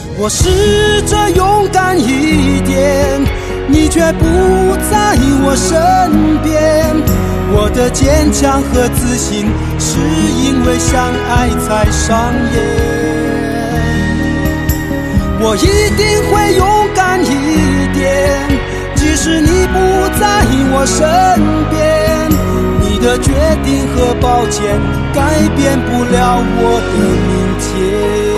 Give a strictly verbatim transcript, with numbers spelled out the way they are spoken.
我试着勇敢一点，你却不在我身边。我的坚强和自信是因为相爱才上演。我一定会勇敢一点，即使你不在我身边。你的决定和抱歉改变不了我的明天。